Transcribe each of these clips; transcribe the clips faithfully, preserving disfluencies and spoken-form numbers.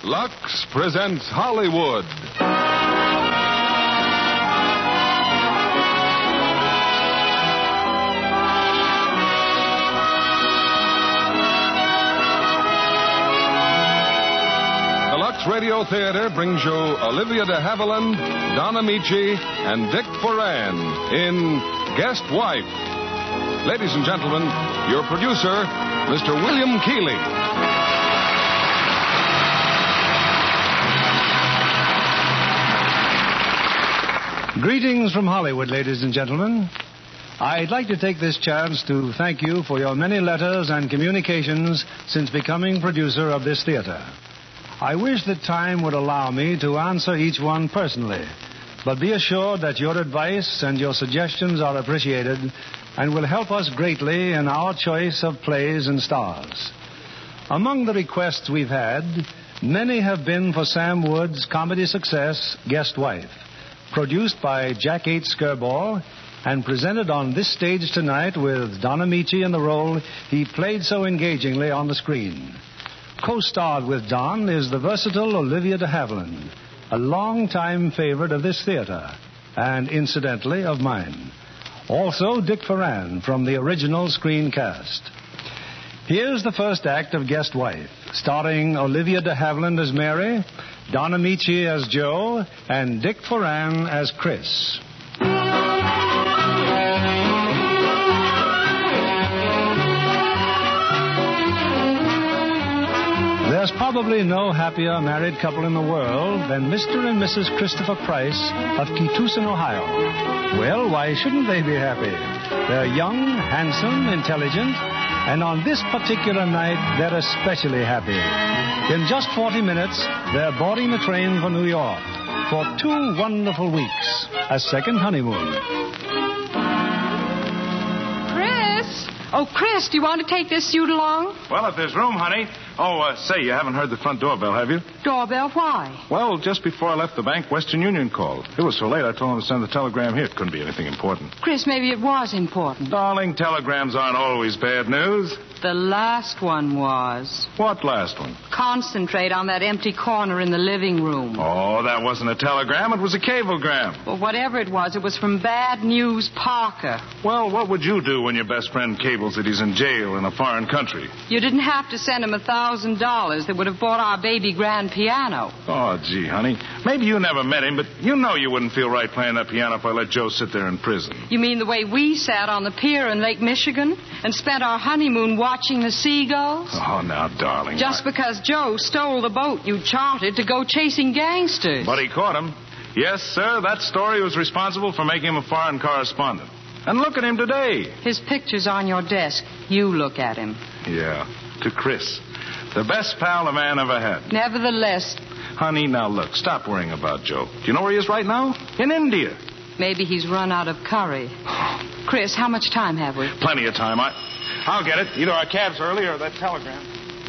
Lux presents Hollywood. The Lux Radio Theater brings you Olivia de Havilland, Don Amici, and Dick Foran in Guest Wife. Ladies and gentlemen, your producer, Mister William Keeley. Greetings from Hollywood, ladies and gentlemen. I'd like to take this chance to thank you for your many letters and communications since becoming producer of this theater. I wish that time would allow me to answer each one personally, but be assured that your advice and your suggestions are appreciated and will help us greatly in our choice of plays and stars. Among the requests we've had, many have been for Sam Wood's comedy success, Guest Wife, produced by Jack H. Skirball and presented on this stage tonight with Don Amici in the role he played so engagingly on the screen. Co-starred with Don is the versatile Olivia de Havilland, a long-time favorite of this theater, and incidentally of mine. Also, Dick Foran from the original screen cast. Here's the first act of Guest Wife, starring Olivia de Havilland as Mary, Don Amici as Joe, and Dick Foran as Chris. There's probably no happier married couple in the world than Mister and Missus Christopher Price of Keetusan, Ohio. Well, why shouldn't they be happy? They're young, handsome, intelligent, and on this particular night, they're especially happy. In just forty minutes, they're boarding the train for New York for two wonderful weeks, a second honeymoon. Chris? Oh, Chris, do you want to take this suit along? Well, if there's room, honey. Oh, uh, say, you haven't heard the front doorbell, have you? Doorbell? Why? Well, just before I left the bank, Western Union called. It was so late, I told them to send the telegram here. It couldn't be anything important. Chris, maybe it was important. Darling, telegrams aren't always bad news. The last one was. What last one? Concentrate on that empty corner in the living room. Oh, that wasn't a telegram. It was a cablegram. Well, whatever it was, it was from Bad News Parker. Well, what would you do when your best friend cables that he's in jail in a foreign country? You didn't have to send him a thousand dollars that would have bought our baby grand piano. Oh, gee, honey. Maybe you never met him, but you know you wouldn't feel right playing that piano if I let Joe sit there in prison. You mean the way we sat on the pier in Lake Michigan and spent our honeymoon watching the seagulls? Oh, now, darling. Just I... because Joe stole the boat you chartered to go chasing gangsters. But he caught him. Yes, sir, that story was responsible for making him a foreign correspondent. And look at him today. His picture's on your desk. You look at him. Yeah, to Chris. The best pal a man ever had. Nevertheless. Honey, now look, stop worrying about Joe. Do you know where he is right now? In India. Maybe he's run out of curry. Chris, how much time have we? Plenty of time. I, I'll get it. Either our cab's early or that telegram.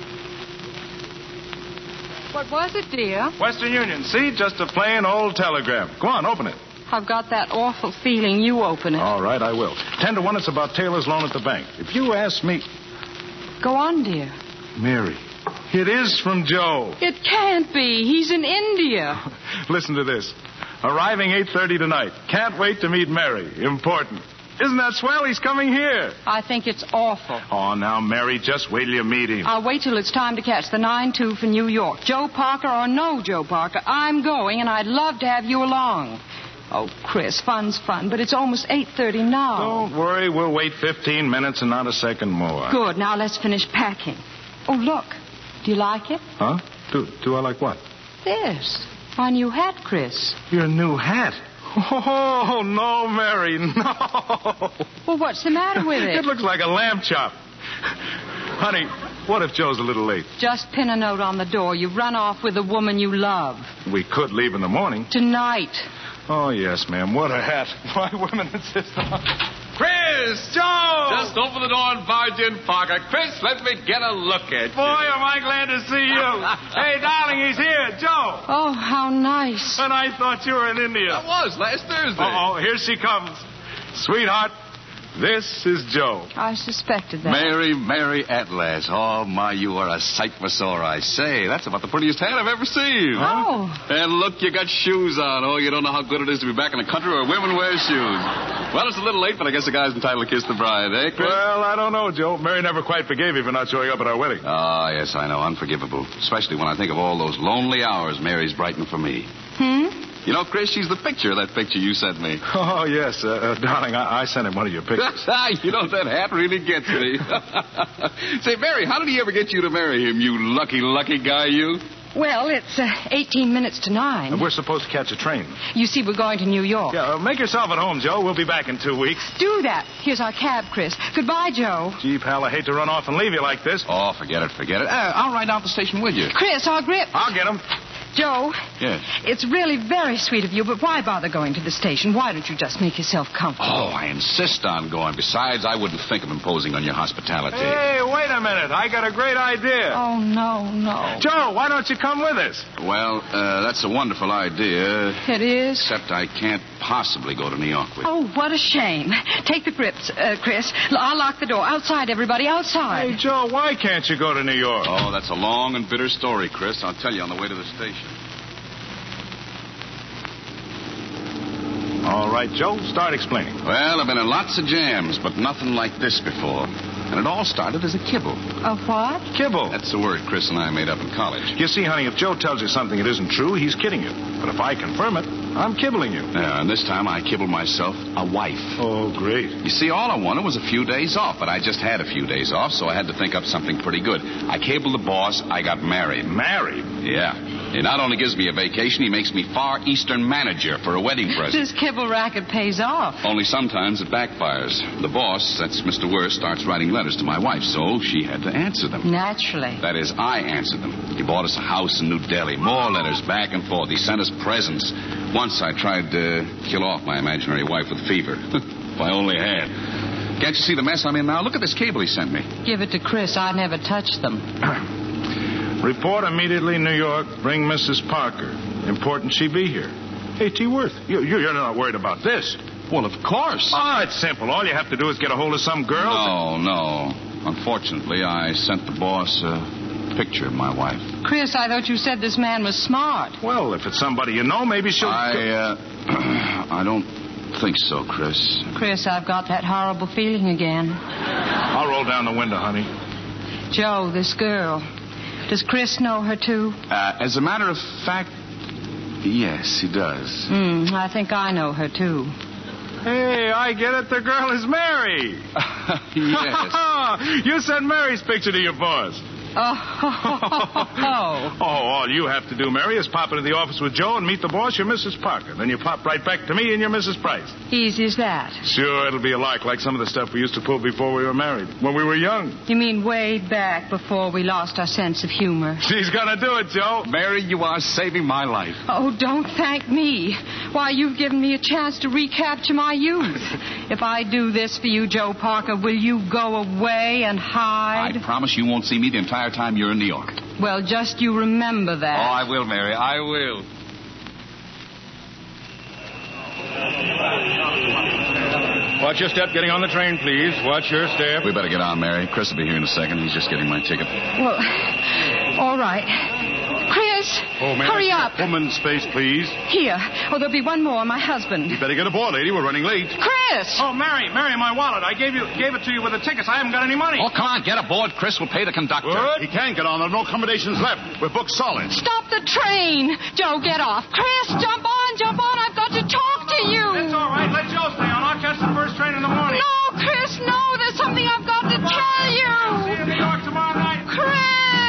What was it, dear? Western Union. See? Just a plain old telegram. Go on, open it. I've got that awful feeling. You open it. All right, I will. Ten to one, it's about Taylor's loan at the bank. If you ask me... Go on, dear. Mary, it is from Joe. It can't be. He's in India. Listen to this. Arriving eight thirty tonight. Can't wait to meet Mary. Important. Isn't that swell? He's coming here. I think it's awful. Oh, now, Mary, just wait till you meet him. I'll wait till it's time to catch the nine two for New York. Joe Parker or no Joe Parker, I'm going, and I'd love to have you along. Oh, Chris, fun's fun, but it's almost eight thirty now. Don't worry. We'll wait fifteen minutes and not a second more. Good. Now let's finish packing. Oh, look. Do you like it? Huh? Do, do I like what? This. My new hat, Chris. Your new hat? Oh, no, Mary, no. Well, what's the matter with it? It looks like a lamb chop. Honey, what if Joe's a little late? Just pin a note on the door. You've run off with the woman you love. We could leave in the morning. Tonight. Oh, yes, ma'am. What a hat. Why, women insist on... Chris! Joe! Just open the door and barge in, Parker. Chris, let me get a look at you. Boy, am I glad to see you. Hey, darling, he's here. Joe. Oh, how nice. And I thought you were in India. I was last Thursday. Uh-oh, here she comes. Sweetheart, This is Joe. I suspected that. Mary, Mary, at last. Oh, my, you are a sight for sore, I say. That's about the prettiest hat I've ever seen. Oh. And look, you got shoes on. Oh, you don't know how good it is to be back in a country where women wear shoes. Well, it's a little late, but I guess the guy's entitled to kiss the bride, eh, Chris? Well, I don't know, Joe. Mary never quite forgave you for not showing up at our wedding. Ah, yes, I know. Unforgivable. Especially when I think of all those lonely hours Mary's brightened for me. Hmm? You know, Chris, she's the picture of that picture you sent me. Oh, yes. Uh, uh, darling, I-, I sent him one of your pictures. You know, that hat really gets me. Say, Mary, how did he ever get you to marry him, you lucky, lucky guy, you? Well, it's uh, eighteen minutes to nine. And we're supposed to catch a train. You see, we're going to New York. Yeah, uh, make yourself at home, Joe. We'll be back in two weeks. Do that. Here's our cab, Chris. Goodbye, Joe. Gee, pal, I hate to run off and leave you like this. Oh, forget it, forget it. Uh, I'll ride down to the station with you. Chris, our grip. I'll get him. Joe. Yes? It's really very sweet of you, but why bother going to the station? Why don't you just make yourself comfortable? Oh, I insist on going. Besides, I wouldn't think of imposing on your hospitality. Hey, wait a minute. I got a great idea. Oh, no, no. Joe, why don't you come with us? Well, uh, that's a wonderful idea. It is? Except I can't possibly go to New York with you. Oh, what a shame. Take the grips, uh, Chris. I'll lock the door. Outside, everybody, outside. Hey, Joe, why can't you go to New York? Oh, that's a long and bitter story, Chris. I'll tell you on the way to the station. All right, Joe, start explaining. Well, I've been in lots of jams, but nothing like this before. And it all started as a kibble. A what? Kibble. That's the word Chris and I made up in college. You see, honey, if Joe tells you something that isn't true, he's kidding you. But if I confirm it, I'm kibbling you. Yeah, and this time I kibbled myself a wife. Oh, great. You see, all I wanted was a few days off, but I just had a few days off, so I had to think up something pretty good. I cabled the boss I got married. Married? Yeah. He not only gives me a vacation, he makes me Far Eastern manager for a wedding present. This kibble racket pays off. Only sometimes it backfires. The boss, that's Mister Worst, starts writing letters to my wife, so she had to answer them. Naturally. That is, I answered them. He bought us a house in New Delhi. More letters back and forth. He sent us presents. Once I tried to kill off my imaginary wife with fever. If I only had. Can't you see the mess I'm in now? Look at this cable he sent me. Give it to Chris. I never touched them. Report immediately, New York. Bring Missus Parker. Important she be here. Hey, T. Worth, you, you, you're not worried about this. Well, of course. Oh, it's simple. All you have to do is get a hold of some girl. No, no. Unfortunately, I sent the boss a picture of my wife. Chris, I thought you said this man was smart. Well, if it's somebody you know, maybe she'll... I, uh, I don't think so, Chris. Chris, I've got that horrible feeling again. I'll roll down the window, honey. Joe, this girl. Does Chris know her, too? Uh, as a matter of fact, yes, he does. Hmm, I think I know her, too. Hey, I get it. The girl is Mary. Yes. You sent Mary's picture to your boss. Oh, oh, Oh, all you have to do, Mary, is pop into the office with Joe and meet the boss. You're Missus Parker. Then you pop right back to me and you're Missus Price. easy as that. Sure, it'll be a lark like some of the stuff we used to pull before we were married, when we were young. You mean way back before we lost our sense of humor? She's gonna do it, Joe. Mary, you are saving my life. Oh, don't thank me. Why, you've given me a chance to recapture my youth. If I do this for you, Joe Parker, will you go away and hide? I promise you won't see me the entire time you're in New York. Well, just you remember that. Oh, I will, Mary. I will. Watch your step getting on the train, please. Watch your step. We better get on, Mary. Chris will be here in a second. He's just getting my ticket. Well, all right. Chris, Oh, man. hurry up. Woman's space, please. Here. Oh, there'll be one more, my husband. You better get aboard, lady. We're running late. Chris! Oh, Mary, Mary, my wallet. I gave you gave it to you with the tickets. I haven't got any money. Oh, come on, get aboard. Chris will pay the conductor. Good. He can't get on. There are no accommodations left. We're booked solid. Stop the train! Joe, get off. Chris, jump on, jump on. I've got to talk to you. That's all right. Let Joe stay on. I'll catch the first train in the morning. No, Chris, no. There's something I've got to tell you. See you in New York tomorrow night. Chris!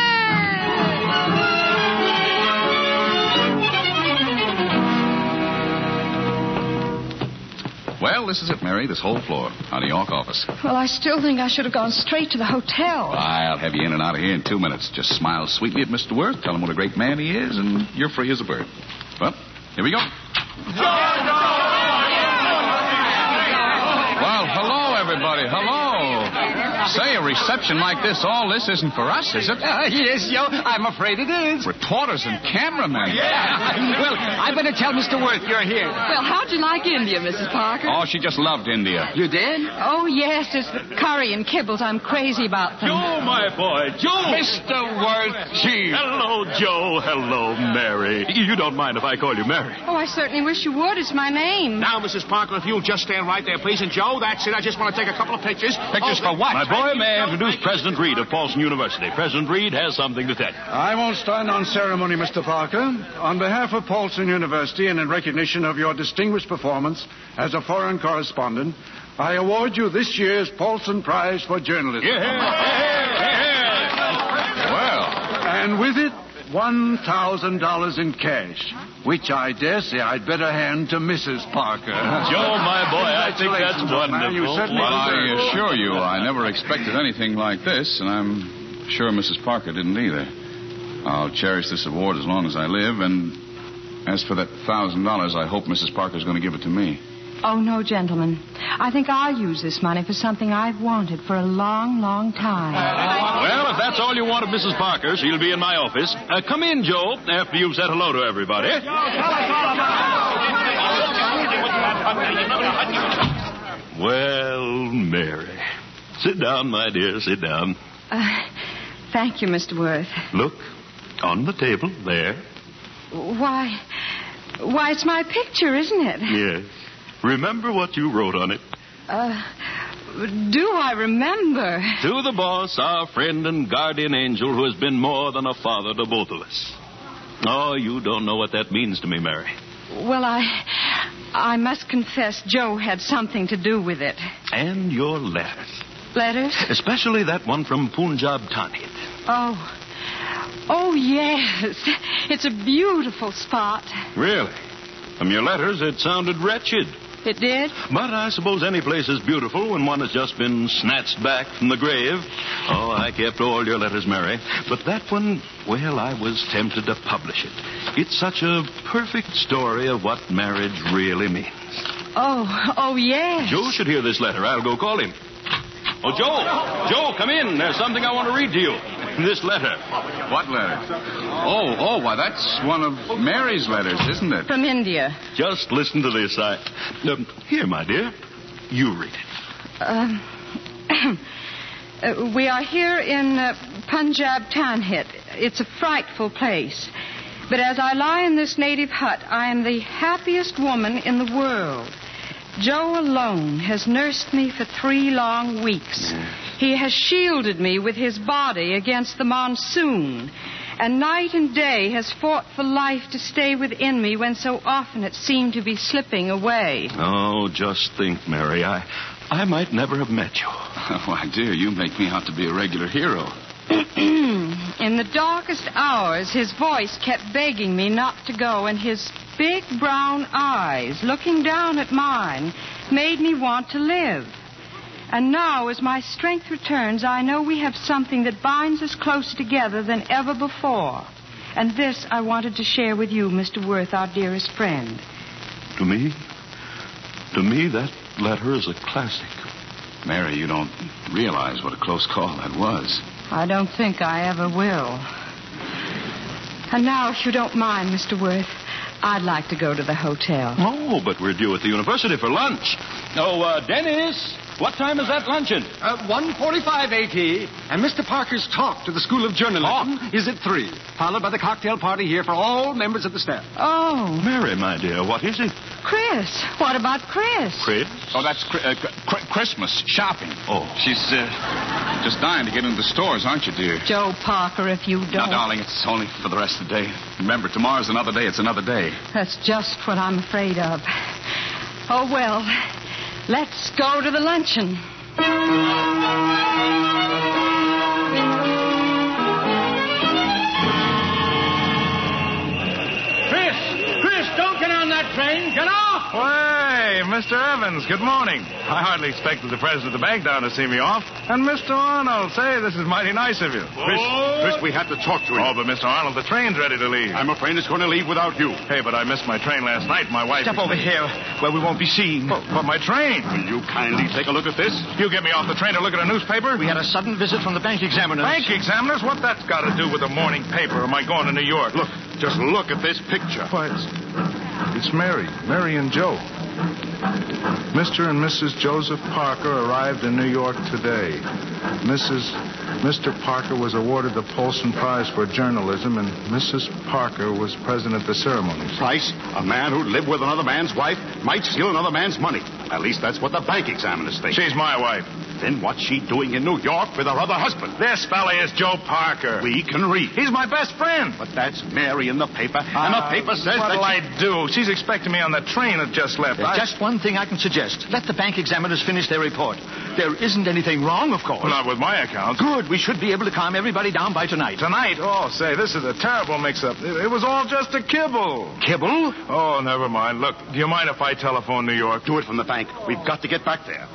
Well, this is it, Mary. This whole floor. Our New York office. Well, I still think I should have gone straight to the hotel. I'll have you in and out of here in two minutes. Just smile sweetly at Mister Worth, tell him what a great man he is, and you're free as a bird. Well, here we go. Well, hello, everybody. Hello. Say, a reception like this, all this isn't for us, is it? Uh, yes, Joe, I'm afraid it is. Reporters and cameramen. Yeah. Well, I better tell Mister Worth you're here. Well, how'd you like India, Missus Parker? Oh, she just loved India. You did? Oh, yes, it's the curry and kibbles. I'm crazy about them. Joe, my boy, Joe. Mister Worth, gee. Hello, Joe. Hello, Mary. You don't mind if I call you Mary? Oh, I certainly wish you would. It's my name. Now, Missus Parker, if you'll just stand right there, please. And, Joe, that's it. I just want to take a couple of pictures. Pictures Oh, for what? My boy, may I introduce President Reed of Paulson University. President Reed has something to tell you. I won't stand on ceremony, Mister Parker. On behalf of Paulson University and in recognition of your distinguished performance as a foreign correspondent, I award you this year's Paulson Prize for Journalism. Yeah, yeah, yeah. Well, And with it, one thousand dollars in cash, which I dare say I'd better hand to Missus Parker. Joe, my boy, I think that's Congratulations, old man. wonderful. You certainly well, I deserve it. assure you, I never expected anything like this, and I'm sure Missus Parker didn't either. I'll cherish this award as long as I live, and as for that thousand dollars, I hope Missus Parker's going to give it to me. Oh, no, gentlemen. I think I'll use this money for something I've wanted for a long, long time. Well, if that's all you want of Missus Parker, she'll be in my office. Uh, come in, Joe, after you've said hello to everybody. Well, Mary. Sit down, my dear, sit down. Uh, thank you, Mister Worth. Look, on the table, there. Why, why, it's my picture, isn't it? Yes. Remember what you wrote on it. Uh, do I remember? To the boss, our friend and guardian angel who has been more than a father to both of us. Oh, you don't know what that means to me, Mary. Well, I, I must confess Joe had something to do with it. And your letters. Letters? Especially that one from Punjab Tanit. Oh. Oh, yes. It's a beautiful spot. Really? From your letters, it sounded wretched. It did? But I suppose any place is beautiful when one has just been snatched back from the grave. Oh, I kept all your letters, Mary. But that one, well, I was tempted to publish it. It's such a perfect story of what marriage really means. Oh, oh, yes. Joe should hear this letter. I'll go call him. Oh, Joe! Joe, come in. There's something I want to read to you. This letter. What letter? Oh, oh, why, that's one of Mary's letters, isn't it? From India. Just listen to this. I... Um, here, my dear. You read it. Um, uh, we are here in uh, Punjab Tanhit. It's a frightful place. But as I lie in this native hut, I am the happiest woman in the world. Joe alone has nursed me for three long weeks. He has shielded me with his body against the monsoon, and night and day has fought for life to stay within me when so often it seemed to be slipping away. Oh, just think, Mary. I, I might never have met you. Why, dear, you make me out to be a regular hero. In the darkest hours, his voice kept begging me not to go, and his big brown eyes, looking down at mine, made me want to live. And now, as my strength returns, I know we have something that binds us closer together than ever before. And this I wanted to share with you, Mister Worth, our dearest friend. To me, to me, that letter is a classic. Mary, you don't realize what a close call that was. I don't think I ever will. And now, if you don't mind, Mister Worth, I'd like to go to the hotel. Oh, but we're due at the university for lunch. Oh, uh, Dennis, what time is that luncheon? Uh, one forty-five, A T. And Mister Parker's talk to the School of Journalism is at three, followed by the cocktail party here for all members of the staff. Oh, Mary, my dear, what is it? Chris. What about Chris? Chris? Oh, that's Chri- uh, Chri- Christmas shopping. Oh. She's uh, just dying to get into the stores, aren't you, dear? Joe Parker, if you No, don't. darling, it's only for the rest of the day. Remember, tomorrow's another day. It's another day. That's just what I'm afraid of. Oh, well, let's go to the luncheon. Chris! Chris, don't get on that train. Get off! Hey, Mister Evans, good morning. I hardly expected the president of the bank down to see me off. And Mister Arnold, say, this is mighty nice of you. Chris, Chris, we have to talk to him. Oh, but Mister Arnold, the train's ready to leave. I'm afraid it's going to leave without you. Hey, but I missed my train last night. My wife... Step over here where we won't be seen. But, but my train... Will you kindly take a look at this? You get me off the train to look at a newspaper? We had a sudden visit from the bank examiners. Bank examiners? What that's got to do with the morning paper? Am I going to New York? Look, just look at this picture. Why, it's, it's Mary. Mary and Joe. Mister and Missus Joseph Parker arrived in New York today. Missus Mister Parker was awarded the Polson Prize for Journalism, and Missus Parker was present at the ceremonies. Price? A man who'd live with another man's wife might steal another man's money. At least that's what the bank examiners think. She's my wife. Then what's she doing in New York with her other husband? This fella is Joe Parker. We can read. He's my best friend. But that's Mary in the paper, and the paper says What'll that... I do? She's expecting me on the train that just left. There's I... just one thing I can suggest. Let the bank examiners finish their report. There isn't anything wrong, of course. Well, not with my account. Good. We should be able to calm everybody down by tonight. Tonight? Oh, say, this is a terrible mix-up. It, it was all just a kibble. Kibble? Oh, never mind. Look, do you mind if I telephone New York? Do it from the bank. We've got to get back there.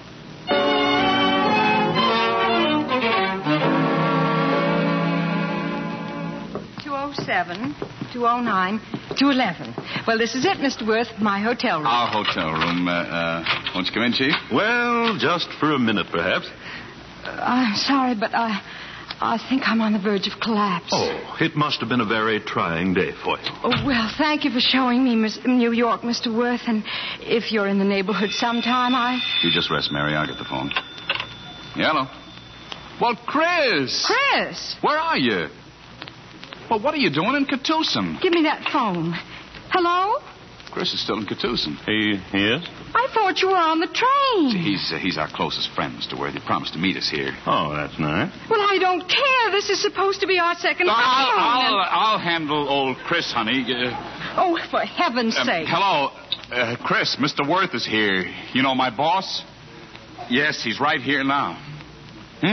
two oh seven, two oh nine, two eleven. Well, this is it, Mister Worth, my hotel room. Our hotel room. Uh, uh, won't you come in, Chief? Well, just for a minute, perhaps. Uh, I'm sorry, but I, I think I'm on the verge of collapse. Oh, it must have been a very trying day for you. Oh, well, thank you for showing me Miss New York, Mister Worth, and if you're in the neighborhood sometime, I... You just rest, Mary. I'll get the phone. Hello. Well, Chris. Chris! Where are you? Well, what are you doing in Catoosin? Give me that phone. Hello? Chris is still in Catoosin. He, he is? I thought you were on the train. He's uh, he's our closest friend, Mister Worth. He promised to meet us here. Oh, that's nice. Well, I don't care. This is supposed to be our second I'll, honeymoon. I'll, I'll handle old Chris, honey. Uh, Oh, for heaven's um, sake. hello, uh, Chris. Mister Worth is here. You know my boss? Yes, he's right here now. Hmm?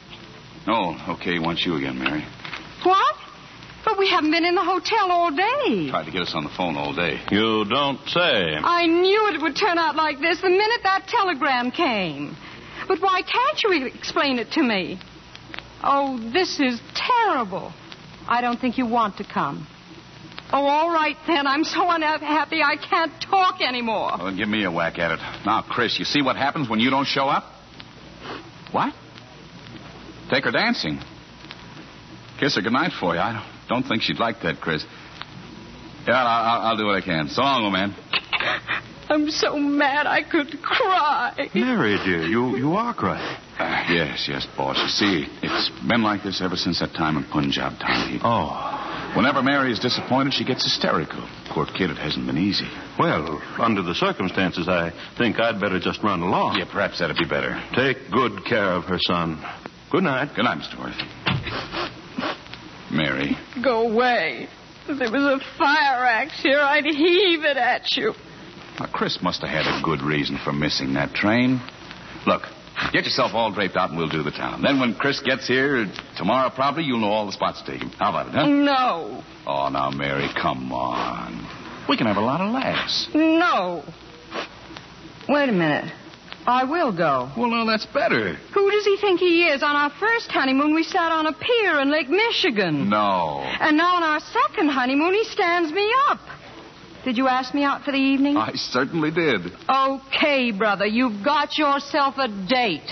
Oh, okay. He wants you again, Mary. What? But we haven't been in the hotel all day. Tried to get us on the phone all day. You don't say. I knew it would turn out like this the minute that telegram came. But why can't you explain it to me? Oh, this is terrible. I don't think you want to come. Oh, all right, then. I'm so unhappy I can't talk anymore. Well, then give me a whack at it. Now, Chris, you see what happens when you don't show up? What? Take her dancing. Kiss her goodnight for you. I don't... Don't think she'd like that, Chris. Yeah, I'll, I'll do what I can. So long, old man. I'm so mad I could cry. Mary, dear, you, you are crying. Uh, yes, yes, boss. You see, it's been like this ever since that time in Punjab Town. Oh. Whenever Mary is disappointed, she gets hysterical. Poor kid, it hasn't been easy. Well, under the circumstances, I think I'd better just run along. Yeah, perhaps that'd be better. Take good care of her, son. Good night. Good night, Mister Worth. Mary. Go away. If there was a fire axe here, I'd heave it at you. Now, Chris must have had a good reason for missing that train. Look, get yourself all draped out and we'll do the town. Then when Chris gets here, tomorrow probably, you'll know all the spots to take him. How about it, huh? No. Oh, now, Mary, come on. We can have a lot of laughs. No. Wait a minute. I will go. Well, no, that's better. Who does he think he is? On our first honeymoon, we sat on a pier in Lake Michigan. No. And now on our second honeymoon, he stands me up. Did you ask me out for the evening? I certainly did. Okay, brother. You've got yourself a date.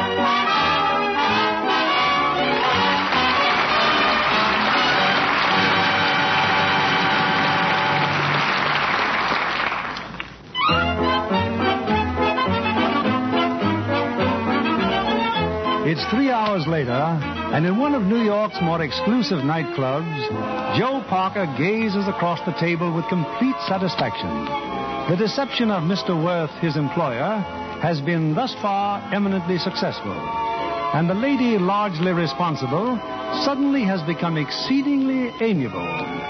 It's three hours later, and in one of New York's more exclusive nightclubs, Joe Parker gazes across the table with complete satisfaction. The deception of Mister Worth, his employer, has been thus far eminently successful. And the lady largely responsible suddenly has become exceedingly amiable.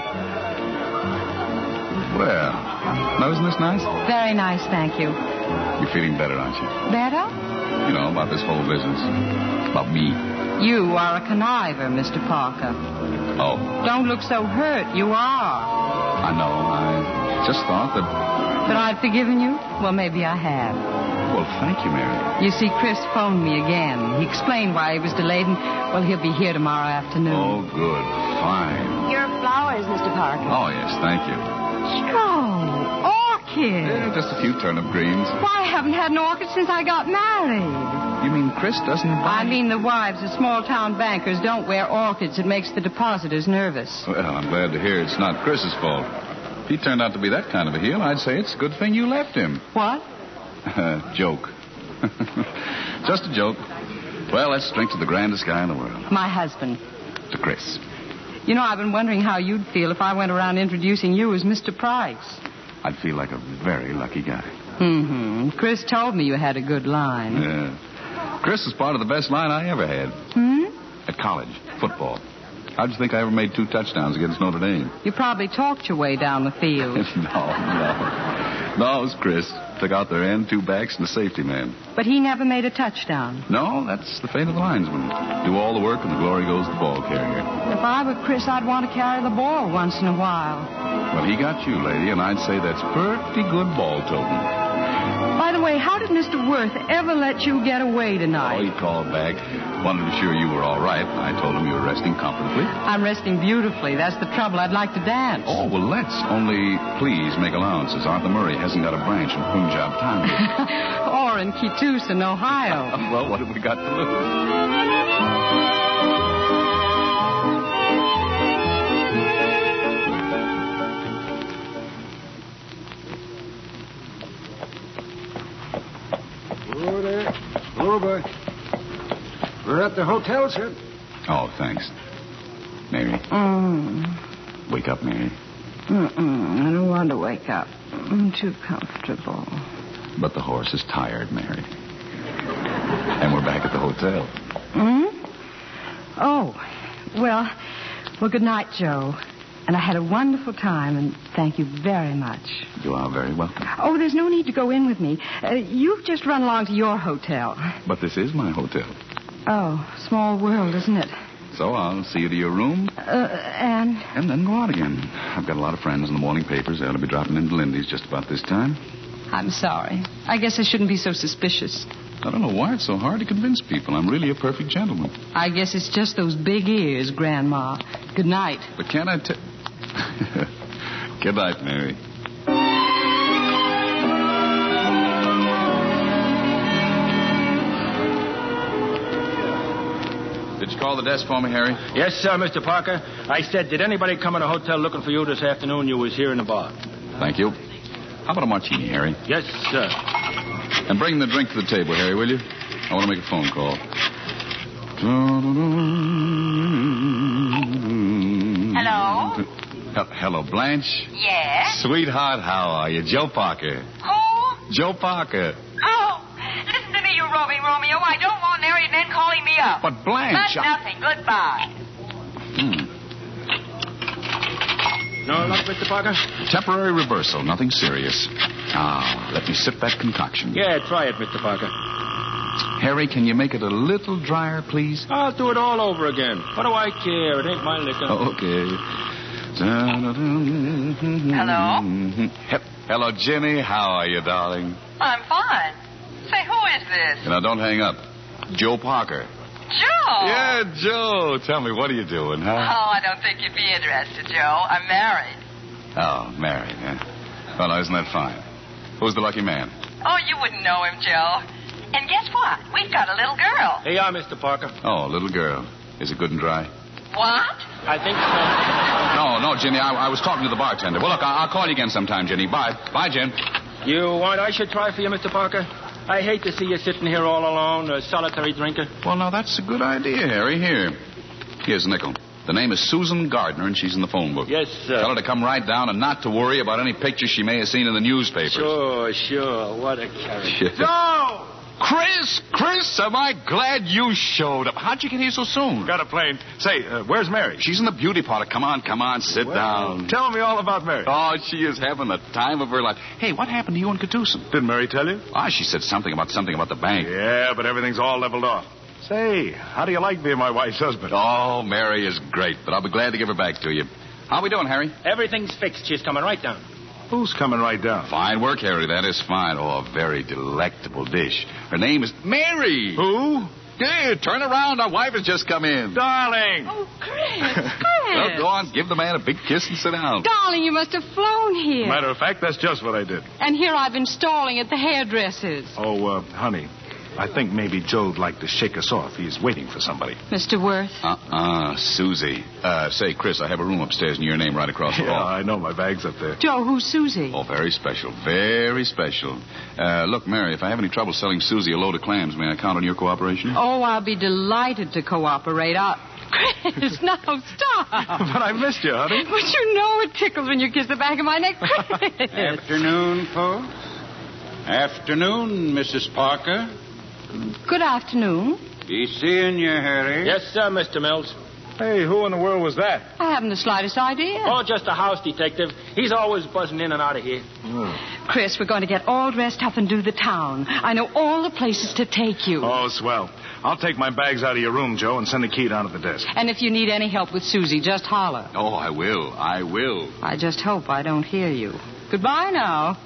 Well, now isn't this nice? Very nice, thank you. You're feeling better, aren't you? Better? You know, about this whole business. About me. You are a conniver, Mister Parker. Oh. Don't look so hurt. You are. I know. I just thought that That I've forgiven you? Well, maybe I have. Well, thank you, Mary. You see, Chris phoned me again. He explained why he was delayed, and, well, he'll be here tomorrow afternoon. Oh, good. Fine. Your flowers, Mister Parker. Oh, yes, thank you. Joe, orchids. Yeah, just a few turnip greens. Why, I haven't had an orchid since I got married. You mean Chris doesn't buy... I mean the wives of small-town bankers don't wear orchids. It makes the depositors nervous. Well, I'm glad to hear it's not Chris's fault. If he turned out to be that kind of a heel, I'd say it's a good thing you left him. What? Joke. Just a joke. Well, let's drink to the grandest guy in the world. My husband. To Chris. You know, I've been wondering how you'd feel if I went around introducing you as Mister Price. I'd feel like a very lucky guy. Mm-hmm. Chris told me you had a good line. Yeah. Chris is part of the best line I ever had. Hmm? At college. Football. How'd you think I ever made two touchdowns against Notre Dame? You probably talked your way down the field. no, no. No, it was Chris. Took out their end, two backs, and a safety man. But he never made a touchdown. No, that's the fate of the linesman. Do all the work and the glory goes to the ball carrier. If I were Chris, I'd want to carry the ball once in a while. Well, he got you, lady, and I'd say that's pretty good ball toting. By the way, how did Mister Worth ever let you get away tonight? Oh, he called back. Wanted to be sure you were all right. I told him you were resting comfortably. I'm resting beautifully. That's the trouble. I'd like to dance. Oh, well, let's. Only, please, make allowances. Arthur Murray hasn't got a branch in Punjab Tanhit. Or in Kitusan, Ohio. Well, what have we got to lose? Over. We're at the hotel, sir. Oh, thanks. Mary. Mm. Wake up, Mary. Mm-mm. I don't want to wake up. I'm too comfortable. But the horse is tired, Mary. And we're back at the hotel. Hmm? Oh, well, well, good night, Joe. And I had a wonderful time, and thank you very much. You are very welcome. Oh, there's no need to go in with me. Uh, you've just run along to your hotel. But this is my hotel. Oh, small world, isn't it? So I'll see you to your room. Uh, and? And then go out again. I've got a lot of friends in the morning papers. They'll be dropping into Lindy's just about this time. I'm sorry. I guess I shouldn't be so suspicious. I don't know why it's so hard to convince people. I'm really a perfect gentleman. I guess it's just those big ears, Grandma. Good night. But can't I tell... Good night, Mary. Did you call the desk for me, Harry? Yes, sir, Mister Parker. I said, did anybody come in the hotel looking for you this afternoon? You was here in the bar. Thank you. How about a martini, Harry? Yes, sir. And bring the drink to the table, Harry, will you? I want to make a phone call. Hello? He- Hello, Blanche. Yes? Sweetheart, how are you? Joe Parker. Who? Joe Parker. Oh, listen to me, you roving Romeo. I don't want married men calling me up. But Blanche... But nothing. Goodbye. Hmm. No luck, Mister Parker? Temporary reversal, nothing serious. Ah, let me sip that concoction. Yeah, try it, Mister Parker. Harry, can you make it a little drier, please? I'll do it all over again. What do I care? It ain't my liquor. Okay. Hello? He- Hello, Jenny. How are you, darling? I'm fine. Say, who is this? Now, don't hang up. Joe Parker. Joe? Yeah, Joe. Tell me, what are you doing, huh? Oh, I don't think you'd be interested, Joe. I'm married. Oh, married, huh? Well, now, isn't that fine? Who's the lucky man? Oh, you wouldn't know him, Joe. And guess what? We've got a little girl. Here you are, Mister Parker. Oh, little girl. Is it good and dry? What? I think so. No, no, Jenny. I, I was talking to the bartender. Well, look, I, I'll call you again sometime, Jenny. Bye. Bye, Jen. You want I should try for you, Mister Parker? I hate to see you sitting here all alone, a solitary drinker. Well, now, that's a good idea, Harry. Here. Here's a nickel. The name is Susan Gardner, and she's in the phone book. Yes, sir. Tell her to come right down and not to worry about any pictures she may have seen in the newspapers. Sure, sure. What a character. No! Chris, Chris, am I glad you showed up. How'd you get here so soon? Got a plane. Say, uh, where's Mary? She's in the beauty parlor. Come on, come on, sit Well, down. Tell me all about Mary. Oh, she is having the time of her life. Hey, what happened to you in Katusan? Didn't Mary tell you? Ah, she said something about something about the bank. Yeah, but everything's all leveled off. Say, how do you like being my wife's husband? Oh, Mary is great, but I'll be glad to give her back to you. How we doing, Harry? Everything's fixed. She's coming right down. Who's coming right down? Fine work, Harry. That is fine. Oh, a very delectable dish. Her name is Mary. Who? Yeah, turn around. Our wife has just come in. Darling. Oh, Chris, Chris. Well, go on. Give the man a big kiss and sit down. Darling, you must have flown here. Matter of fact, that's just what I did. And here I've been stalling at the hairdresser's. Oh, uh, honey, I think maybe Joe'd like to shake us off. He's waiting for somebody. Mister Worth? Uh-uh, Susie. Uh, say, Chris, I have a room upstairs in your name right across the Yeah, hall. I know. My bag's up there. Joe, who's Susie? Oh, very special. Very special. Uh, look, Mary, if I have any trouble selling Susie a load of clams, may I count on your cooperation? Oh, I'll be delighted to cooperate. I... Chris, now stop. But I missed you, honey. But you know it tickles when you kiss the back of my neck, Chris. Afternoon, folks. Afternoon, Missus Parker. Good afternoon. Be seeing you, Harry. Yes, sir, Mister Mills. Hey, who in the world was that? I haven't the slightest idea. Oh, just a house detective. He's always buzzing in and out of here. Chris, we're going to get all dressed up and do the town. I know all the places to take you. Oh, swell. I'll take my bags out of your room, Joe, and send the key down to the desk. And if you need any help with Susie, just holler. Oh, I will. I will. I just hope I don't hear you. Goodbye now.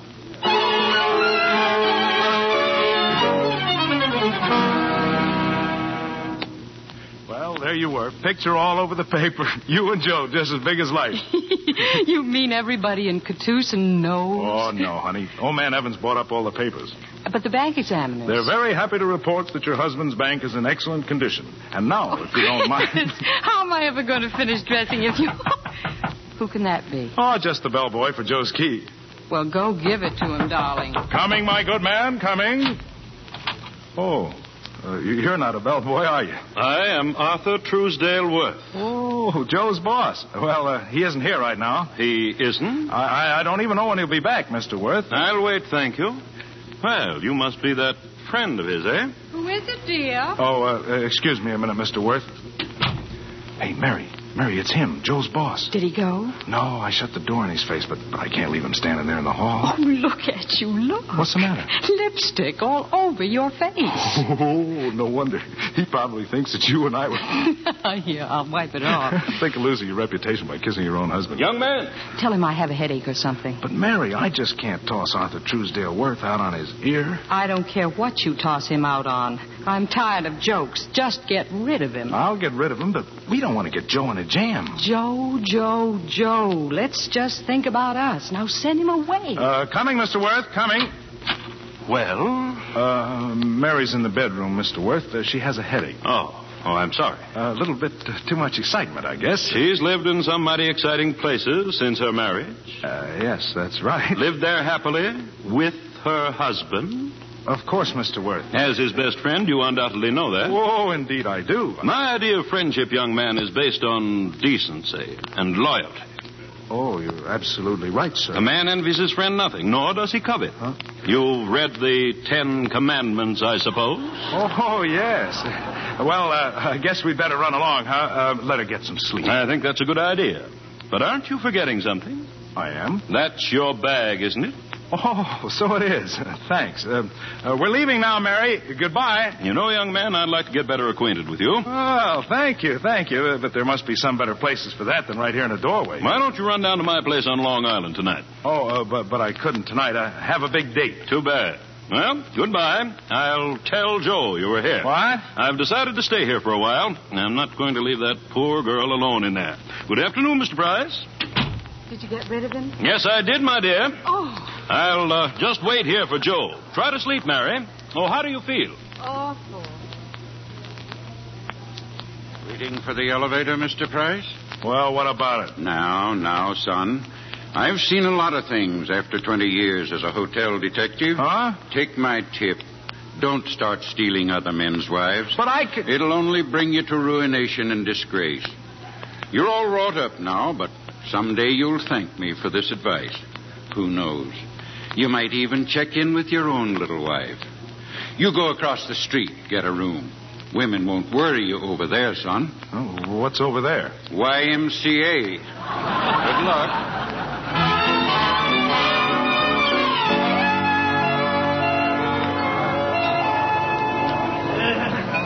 Well, there you were. Picture all over the paper. You and Joe, just as big as life. You mean everybody in Catoosa knows? Oh, no, honey. Old man Evans bought up all the papers. But the bank examiners... They're very happy to report that your husband's bank is in excellent condition. And now, if you don't mind... How am I ever going to finish dressing if you... Who can that be? Oh, just the bellboy for Joe's key. Well, go give it to him, darling. Coming, my good man, coming. Oh, uh, you're not a bellboy, are you? I am Arthur Truesdale Worth. Oh, Joe's boss. Well, uh, he isn't here right now. He isn't? I, I, I don't even know when he'll be back, Mister Worth. I'll wait, thank you. Well, you must be that friend of his, eh? Who is it, dear? Oh, uh, excuse me a minute, Mister Worth. Hey, Mary. Mary, it's him, Joe's boss. Did he go? No, I shut the door in his face, but, but I can't leave him standing there in the hall. Oh, look at you, look. What's the matter? Lipstick all over your face. Oh, no wonder. He probably thinks that you and I were... Yeah, I'll wipe it off. Think of losing your reputation by kissing your own husband. Young man. Tell him I have a headache or something. But, Mary, I just can't toss Arthur Truesdale Worth out on his ear. I don't care what you toss him out on. I'm tired of jokes. Just get rid of him. I'll get rid of him, but we don't want to get Joe in a jam. Joe, Joe, Joe. Let's just think about us. Now send him away. Uh, coming, Mister Worth, coming. Well? Uh, Mary's in the bedroom, Mister Worth. Uh, she has a headache. Oh. Oh, I'm sorry. A little bit uh, too much excitement, I guess. She's lived in some mighty exciting places since her marriage. Uh, yes, that's right. Lived there happily with her husband. Of course, Mister Worth. As his best friend, you undoubtedly know that. Oh, indeed I do. My idea of friendship, young man, is based on decency and loyalty. Oh, you're absolutely right, sir. A man envies his friend nothing, nor does he covet. Huh? You've read the Ten Commandments, I suppose? Oh, yes. Well, uh, I guess we'd better run along, huh? Uh, let her get some sleep. I think that's a good idea. But aren't you forgetting something? I am. That's your bag, isn't it? Oh, so it is. Thanks. Uh, uh, we're leaving now, Mary. Goodbye. You know, young man, I'd like to get better acquainted with you. Well, thank you, thank you. Uh, but there must be some better places for that than right here in the doorway. Why don't you run down to my place on Long Island tonight? Oh, uh, but, but I couldn't tonight. I have a big date. Too bad. Well, goodbye. I'll tell Joe you were here. What? I've decided to stay here for a while. I'm not going to leave that poor girl alone in there. Good afternoon, Mister Price. Did you get rid of him? Yes, I did, my dear. Oh. I'll uh, just wait here for Joe. Try to sleep, Mary. Oh, how do you feel? Awful. Waiting for the elevator, Mister Price? Well, what about it? Now, now, son. I've seen a lot of things after twenty years as a hotel detective. Huh? Take my tip. Don't start stealing other men's wives. But I could... It'll only bring you to ruination and disgrace. You're all wrought up now, but someday you'll thank me for this advice. Who knows? You might even check in with your own little wife. You go across the street, get a room. Women won't worry you over there, son. Oh, what's over there? Y M C A. Good luck.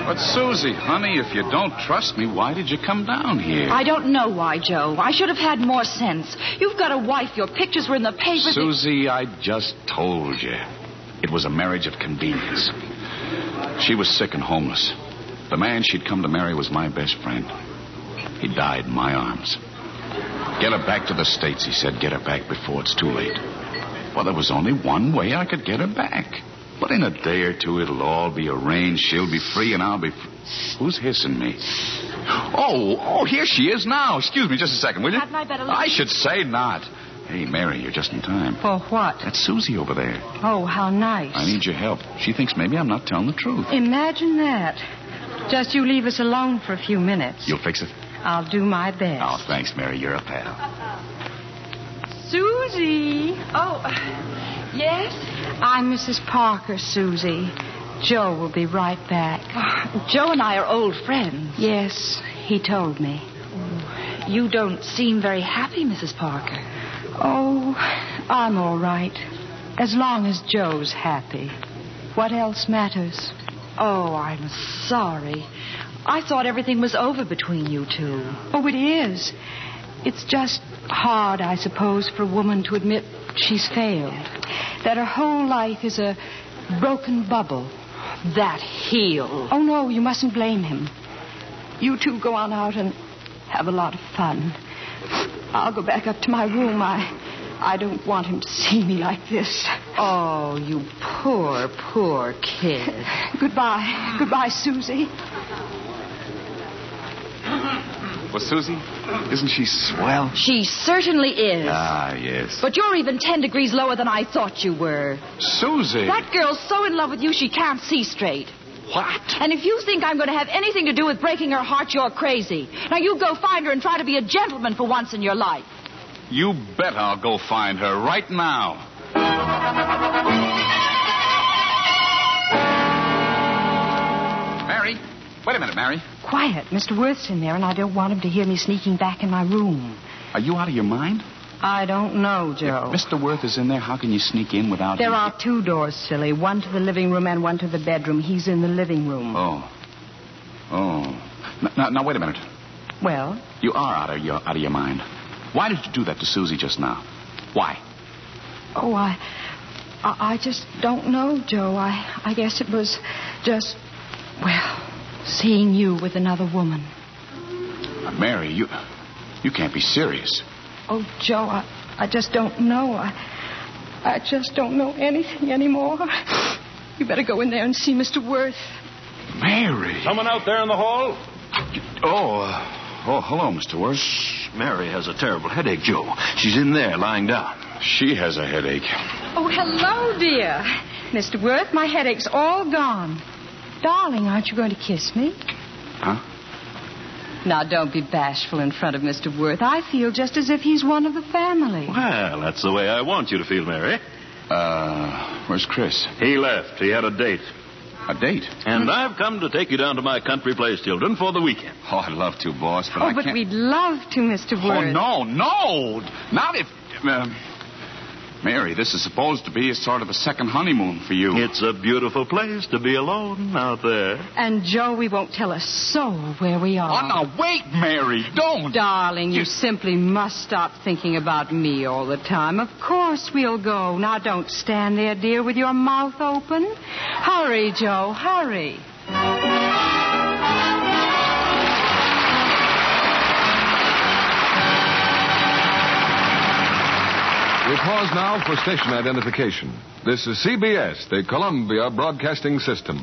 But, Susie, honey, if you don't trust me, why did you come down here? I don't know why, Joe. I should have had more sense. You've got a wife. Your pictures were in the papers. Susie, I just told you. It was a marriage of convenience. She was sick and homeless. The man she'd come to marry was my best friend. He died in my arms. Get her back to the States, he said. Get her back before it's too late. Well, there was only one way I could get her back. But in a day or two, it'll all be arranged. She'll be free and I'll be free. Who's hissing me? Oh, oh, here she is now. Excuse me just a second, will you? Hadn't I better leave? I should say not. Hey, Mary, you're just in time. For what? That's Susie over there. Oh, how nice. I need your help. She thinks maybe I'm not telling the truth. Imagine that. Just you leave us alone for a few minutes. You'll fix it? I'll do my best. Oh, thanks, Mary. You're a pal. Susie. Oh, yes? I'm Missus Parker, Susie. Joe will be right back. Oh, Joe and I are old friends. Yes, he told me. You don't seem very happy, Missus Parker. Oh, I'm all right. As long as Joe's happy. What else matters? Oh, I'm sorry. I thought everything was over between you two. Oh, it is. It's just hard, I suppose, for a woman to admit she's failed. That her whole life is a broken bubble. That heel. Oh, no, you mustn't blame him. You two go on out and have a lot of fun. I'll go back up to my room. I, I don't want him to see me like this. Oh, you poor, poor kid. Goodbye. Goodbye, Susie. Well, Susie, isn't she swell? She certainly is. Ah, yes. But you're even ten degrees lower than I thought you were. Susie! That girl's so in love with you she can't see straight. What? And if you think I'm going to have anything to do with breaking her heart, you're crazy. Now, you go find her and try to be a gentleman for once in your life. You bet I'll go find her right now. Mary? Wait a minute, Mary. Quiet. Mister Worth's in there, and I don't want him to hear me sneaking back in my room. Are you out of your mind? I don't know, Joe. If Mister Worth is in there, how can you sneak in without... There him? are two doors, silly. One to the living room and one to the bedroom. He's in the living room. Oh. Oh. Now, now, wait a minute. Well? You are out of your out of your mind. Why did you do that to Susie just now? Why? Oh, I... I, I just don't know, Joe. I, I guess it was just... Well... Seeing you with another woman. Mary, you you can't be serious. Oh, Joe, I, I just don't know. I I just don't know anything anymore. You better go in there and see Mister Worth. Mary. Someone out there in the hall? Oh, uh, oh, hello, Mister Worth. Mary has a terrible headache, Joe. She's in there, lying down. She has a headache. Oh, hello, dear. Mister Worth, my headache's all gone. Darling, aren't you going to kiss me? Huh? Now, don't be bashful in front of Mister Worth. I feel just as if he's one of the family. Well, that's the way I want you to feel, Mary. Uh, where's Chris? He left. He had a date. A date? And I've come to take you down to my country place, children, for the weekend. Oh, I'd love to, boss, but oh, I but can't... we'd love to, Mister Worth. Oh, no, no. Not if... Uh, Mary, this is supposed to be a sort of a second honeymoon for you. It's a beautiful place to be alone out there. And, Joe, we won't tell a soul where we are. Oh, now, wait, Mary, don't. Darling, you, you simply must stop thinking about me all the time. Of course we'll go. Now, don't stand there, dear, with your mouth open. Hurry, Joe, hurry. We pause now for station identification. This is C B S, the Columbia Broadcasting System.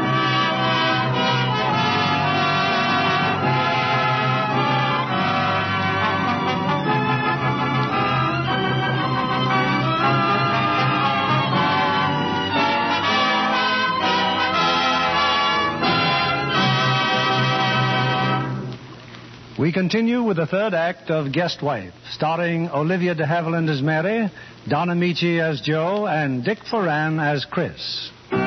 We continue with the third act of Guest Wife, starring Olivia de Havilland as Mary, Don Amici as Joe, and Dick Foran as Chris.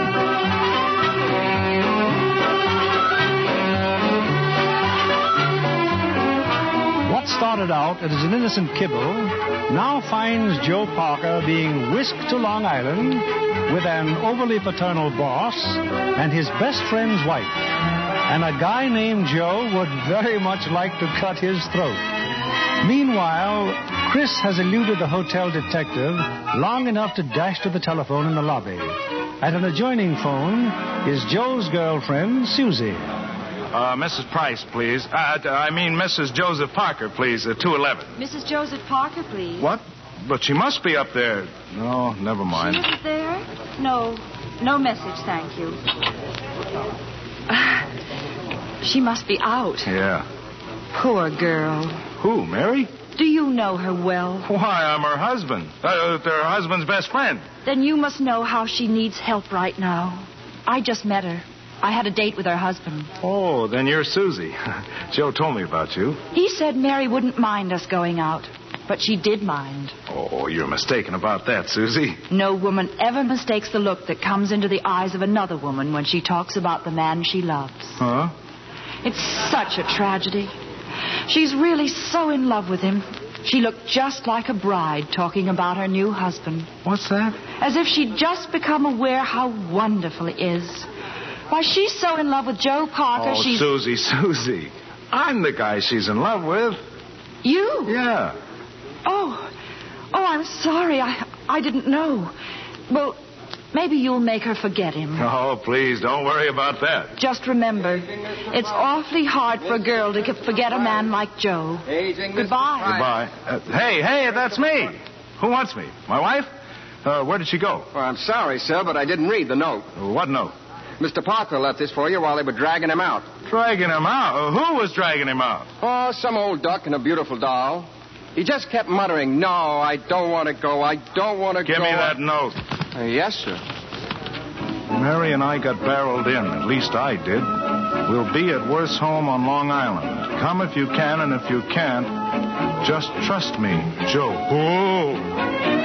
What started out as an innocent kibble now finds Joe Parker being whisked to Long Island with an overly paternal boss and his best friend's wife. and a guy named Joe would very much like to cut his throat. Meanwhile, Chris has eluded the hotel detective long enough to dash to the telephone in the lobby. At an adjoining phone is Joe's girlfriend, Susie. Uh, Missus Price, please. Uh, I mean, Missus Joseph Parker, please. Uh, two eleven. Missus Joseph Parker, please. What? But she must be up there. No, never mind. She isn't there? No. No message, thank you. Uh, she must be out. Yeah. Poor girl. Who, Mary? Do you know her well? Why, I'm her husband. Uh, her husband's best friend. Then you must know how she needs help right now. I just met her. I had a date with her husband. Oh, then you're Susie. Joe told me about you. He said Mary wouldn't mind us going out, but she did mind. Oh, you're mistaken about that, Susie. No woman ever mistakes the look that comes into the eyes of another woman when she talks about the man she loves. Huh? It's such a tragedy. She's really so in love with him. She looked just like a bride talking about her new husband. What's that? As if she'd just become aware how wonderful he is. Why, she's so in love with Joe Parker, oh, she's... Susie, Susie. I'm the guy she's in love with. You? Yeah. Oh. Oh, I'm sorry. I, I didn't know. Well, maybe you'll make her forget him. Oh, please, don't worry about that. Just remember, it's awfully hard for a girl to forget a man like Joe. Goodbye. Goodbye. Uh, hey, hey, that's me. Who wants me? My wife? Uh, where did she go? Well, I'm sorry, sir, but I didn't read the note. What note? Mister Parker left this for you while they were dragging him out. Dragging him out? Uh, who was dragging him out? Oh, some old duck and a beautiful doll. He just kept muttering, no, I don't want to go, I don't want to go. Give me that note. Uh, yes, sir. Mary and I got barreled in. At least I did. We'll be at Worth's home on Long Island. Come if you can, and if you can't, just trust me, Joe. Oh.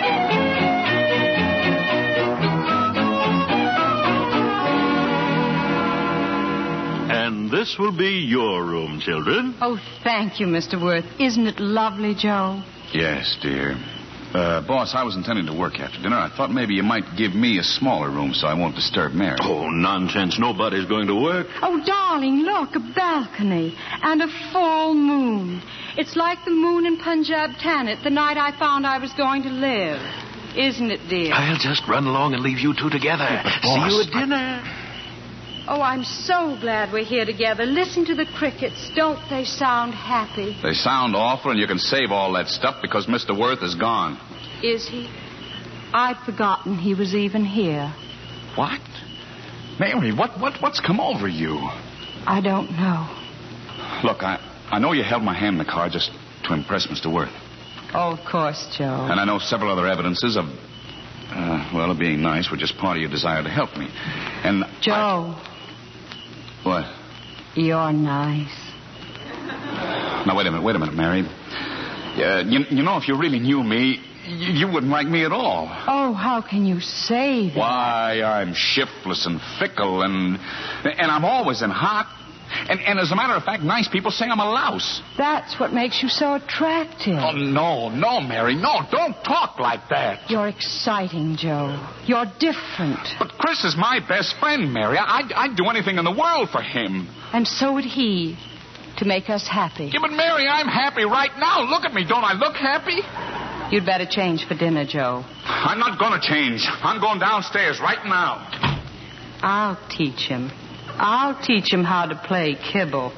And this will be your room, children. Oh, thank you, Mister Worth. Isn't it lovely, Joe? Yes, dear. Uh, boss, I was intending to work after dinner. I thought maybe you might give me a smaller room so I won't disturb Mary. Oh, nonsense. Nobody's going to work. Oh, darling, look, a balcony and a full moon. It's like the moon in Punjab Tanit the night I found I was going to live. Isn't it, dear? I'll just run along and leave you two together. But, See boss, you at dinner. Oh, I'm so glad we're here together. Listen to the crickets. Don't they sound happy? They sound awful, and you can save all that stuff because Mister Worth is gone. Is he? I'd forgotten he was even here. What? Mary, what, what, what's come over you? I don't know. Look, I, I know you held my hand in the car just to impress Mister Worth. Oh, of course, Joe. And I know several other evidences of, uh, well, of being nice were just part of your desire to help me. And Joe. I... What? You're nice. Now, wait a minute, wait a minute, Mary. Uh, you, you know, if you really knew me, you, you wouldn't like me at all. Oh, how can you say that? Why, I'm shiftless and fickle, and and I'm always in hot. And, and as a matter of fact, nice people say I'm a louse. That's what makes you so attractive. Oh, no, no, Mary, no, don't talk like that. You're exciting, Joe. You're different. But Chris is my best friend, Mary. I'd, I'd do anything in the world for him. And so would he, to make us happy. Yeah, but Mary, I'm happy right now. Look at me. Don't I look happy? You'd better change for dinner, Joe. I'm not going to change. I'm going downstairs right now. I'll teach him. I'll teach him how to play kibble.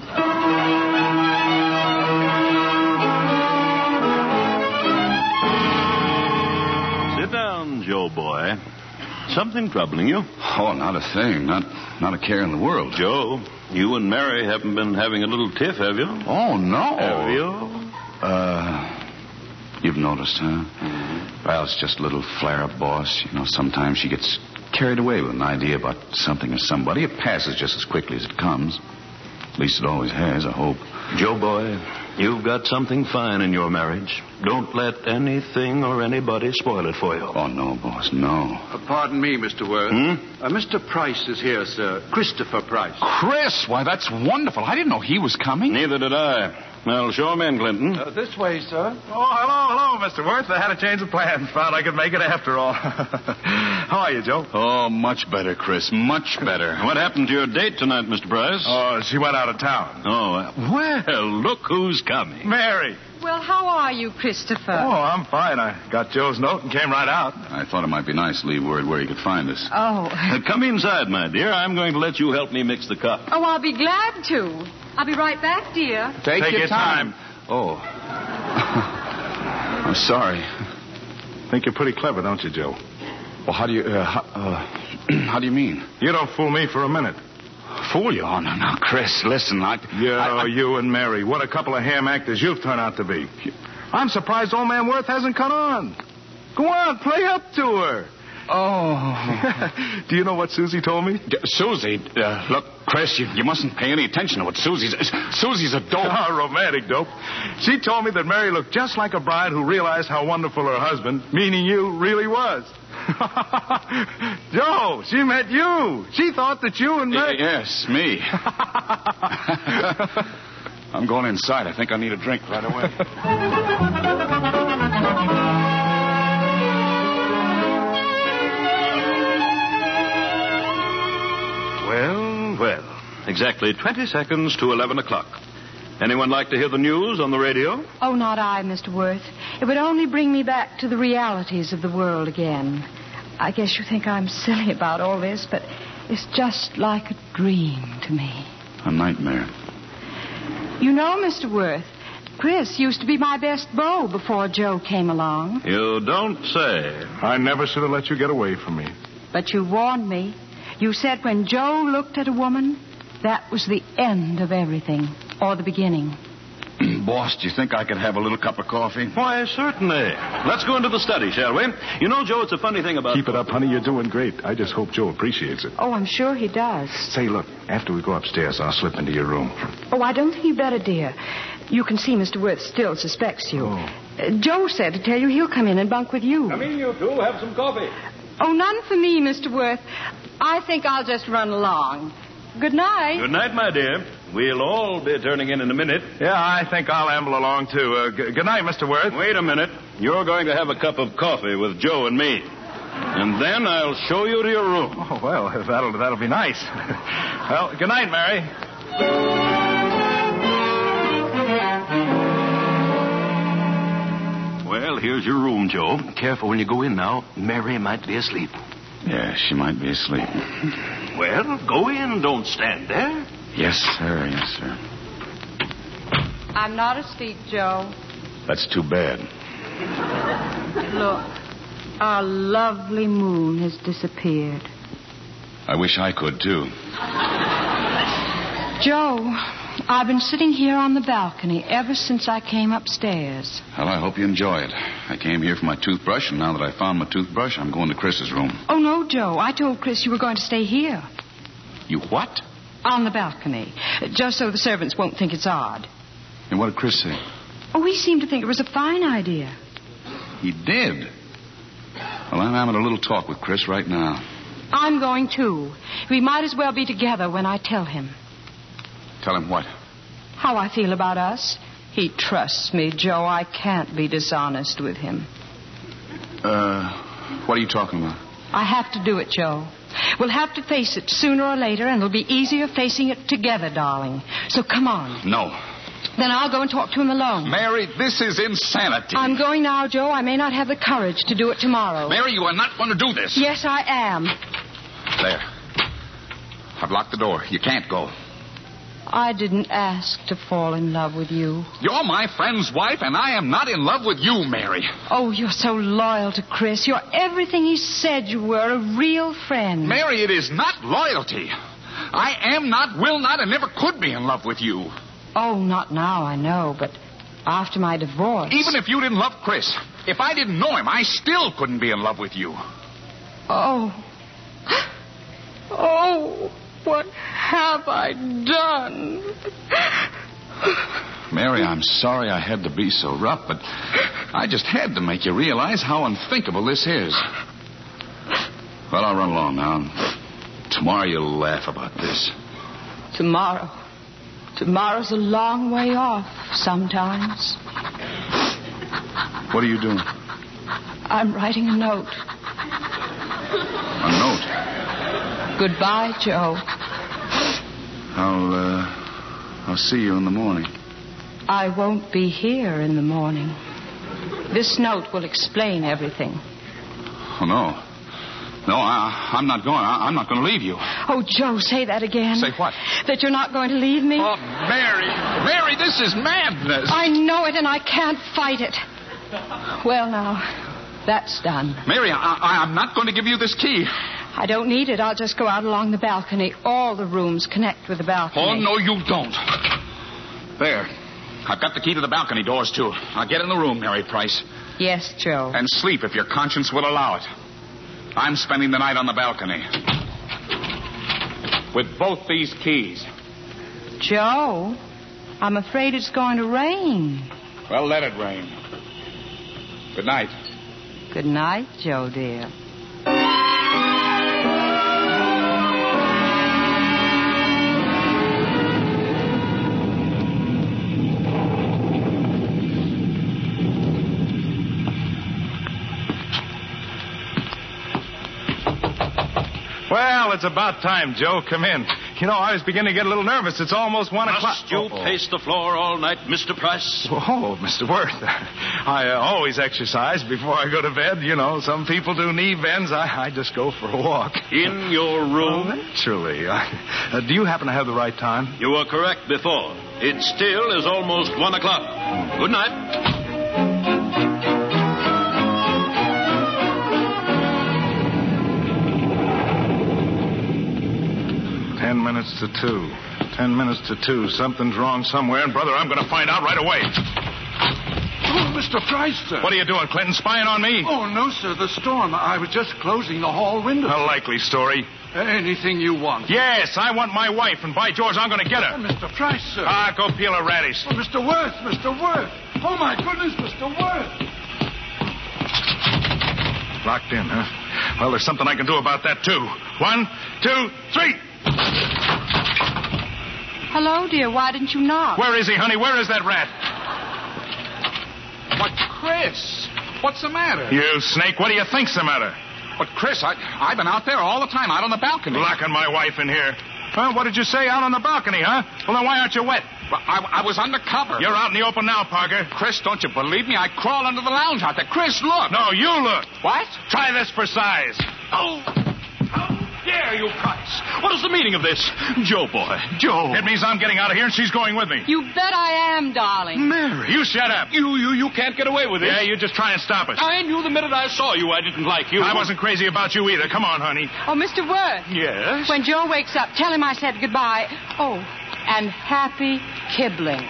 Sit down, Joe boy. Something troubling you? Oh, not a thing. Not not a care in the world. Joe, you and Mary haven't been having a little tiff, have you? Oh, no. Have you? Uh, you've noticed, huh? Mm-hmm. Well, it's just a little flare-up, boss. You know, sometimes she gets carried away with an idea about something or somebody. It passes just as quickly as it comes. At least it always has, I hope. Joe boy, you've got something fine in your marriage. Don't let anything or anybody spoil it for you. Oh, no, boss, no. Uh, pardon me, Mister Worth. Hmm? Uh, Mister Price is here, sir. Christopher Price. Chris, why, that's wonderful. I didn't know he was coming. Neither did I. Well, show 'em in, Clinton. Uh, this way, sir. Oh, hello, hello, Mister Worth. I had a change of plans. Found I could make it after all. How are you, Joe? Oh, much better, Chris. Much better. What happened to your date tonight, Mister Price? Oh, she went out of town. Oh, uh, well, look who's coming. Mary. Well, how are you, Christopher? Oh, I'm fine. I got Joe's note and came right out. I thought it might be nice to leave word where he could find us. Oh. Uh, come inside, my dear. I'm going to let you help me mix the coffee. Oh, I'll be glad to. I'll be right back, dear. Take, Take your, your time. time. Oh. I'm sorry. Think you're pretty clever, don't you, Joe? Well, how do you, uh, how, uh, how do you mean? You don't fool me for a minute. Fool you? Oh, no, no, Chris, listen, I... Yeah, I, I... you and Mary. What a couple of ham actors you've turned out to be. I'm surprised old man Worth hasn't come on. Go on, play up to her. Oh. Do you know what Susie told me? D- Susie? Uh, look, Chris, you, you mustn't pay any attention to what Susie's... Susie's a dope. Oh, romantic dope. She told me that Mary looked just like a bride who realized how wonderful her husband, meaning you, really was. Joe, she met you. She thought that you and Mary... Y- yes, me. I'm going inside. I think I need a drink right away. Well, well. Exactly twenty seconds to eleven o'clock. Anyone like to hear the news on the radio? Oh, not I, Mister Worth. It would only bring me back to the realities of the world again. I guess you think I'm silly about all this, but it's just like a dream to me. A nightmare. You know, Mister Worth, Chris used to be my best beau before Joe came along. You don't say. I never should have let you get away from me. But you warned me. You said when Joe looked at a woman, that was the end of everything, or the beginning. Boss, do you think I could have a little cup of coffee? Why, certainly. Let's go into the study, shall we? You know, Joe, it's a funny thing about... Keep it up, honey. You're doing great. I just hope Joe appreciates it. Oh, I'm sure he does. Say, look, after we go upstairs, I'll slip into your room. Oh, I don't think you better, dear. You can see Mister Worth still suspects you. Oh. Uh, Joe said to tell you he'll come in and bunk with you. Come in, you two. Have some coffee. Oh, none for me, Mister Worth. I think I'll just run along. Good night. Good night, my dear. We'll all be turning in in a minute. Yeah, I think I'll amble along, too. Uh, g- good night, Mister Worth. Wait a minute. You're going to have a cup of coffee with Joe and me. And then I'll show you to your room. Oh, well, that'll, that'll be nice. Well, good night, Mary. Well, here's your room, Joe. Careful when you go in now. Mary might be asleep. Yeah, she might be asleep. Well, go in. Don't stand there. Yes, sir. Yes, sir. I'm not asleep, Joe. That's too bad. Look, our lovely moon has disappeared. I wish I could, too. Joe, I've been sitting here on the balcony ever since I came upstairs. Well, I hope you enjoy it. I came here for my toothbrush, and now that I found my toothbrush, I'm going to Chris's room. Oh, no, Joe. I told Chris you were going to stay here. You what? On the balcony, just so the servants won't think it's odd. And what did Chris say? Oh, he seemed to think it was a fine idea. He did? Well, I'm having a little talk with Chris right now. I'm going, too. We might as well be together when I tell him. Tell him what? How I feel about us. He trusts me, Joe. I can't be dishonest with him. Uh, what are you talking about? I have to do it, Joe. We'll have to face it sooner or later, and it'll be easier facing it together, darling. So come on. No. Then I'll go and talk to him alone. Mary, this is insanity. I'm going now, Joe. I may not have the courage to do it tomorrow. Mary, you are not going to do this. Yes, I am. There. I've locked the door. You can't go. I didn't ask to fall in love with you. You're my friend's wife, and I am not in love with you, Mary. Oh, you're so loyal to Chris. You're everything he said you were, a real friend. Mary, it is not loyalty. I am not, will not, and never could be in love with you. Oh, not now, I know, but after my divorce... Even if you didn't love Chris, if I didn't know him, I still couldn't be in love with you. Oh. Oh... What have I done? Mary, I'm sorry I had to be so rough, but I just had to make you realize how unthinkable this is. Well, I'll run along now. Tomorrow you'll laugh about this. Tomorrow? Tomorrow's a long way off sometimes. What are you doing? I'm writing a note. A note? Goodbye, Joe. I'll, uh, I'll see you in the morning. I won't be here in the morning. This note will explain everything. Oh, no. No, I, I'm not going. I, I'm not going to leave you. Oh, Joe, say that again. Say what? That you're not going to leave me? Oh, Mary. Mary, this is madness. I know it, and I can't fight it. Well, now, that's done. Mary, I, I, I'm not going to give you this key. I don't need it. I'll just go out along the balcony. All the rooms connect with the balcony. Oh, no, you don't. There. I've got the key to the balcony doors, too. I'll get in the room, Mary Price. Yes, Joe. And sleep if your conscience will allow it. I'm spending the night on the balcony. With both these keys. Joe, I'm afraid it's going to rain. Well, let it rain. Good night. Good night, Joe, dear. Well, it's about time, Joe. Come in. You know, I was beginning to get a little nervous. It's almost one o'clock. Must you oh, pace the floor all night, Mister Price? Oh, Mister Worth. I uh, always exercise before I go to bed. You know, some people do knee bends. I, I just go for a walk. In your room? Oh, naturally. I, uh, do you happen to have the right time? You were correct before. It still is almost one o'clock. Good night. Ten minutes to two. Ten minutes to two. Something's wrong somewhere, and, brother, I'm going to find out right away. Oh, Mister Price, sir. What are you doing, Clinton? Spying on me? Oh, no, sir. The storm. I was just closing the hall window. A likely story. Anything you want. Yes, I want my wife, and by George, I'm going to get her. Oh, Mister Price, sir. Ah, go peel a radish. Oh, Mister Worth, Mister Worth. Oh, my goodness, Mister Worth. Locked in, huh? Well, there's something I can do about that, too. One, two, three. Hello, dear. Why didn't you knock? Where is he, honey? Where is that rat? But, Chris, what's the matter? You snake, what do you think's the matter? But, Chris, I, I've been out there all the time, out on the balcony. Locking my wife in here. Huh? What did you say? Out on the balcony, huh? Well, then why aren't you wet? Well, I, I was under cover. You're out in the open now, Parker. Chris, don't you believe me? I crawled under the lounge out there. Chris, look. No, you look. What? Try this for size. Oh. Dare you, Price? What is the meaning of this? Joe, boy. Joe. It means I'm getting out of here and she's going with me. You bet I am, darling. Mary. You shut up. You, you, you can't get away with it. Yeah, you just try and stop us. I knew the minute I saw you I didn't like you. I wasn't crazy about you either. Come on, honey. Oh, Mister Worth. Yes? When Joe wakes up, tell him I said goodbye. Oh, and happy kibbling.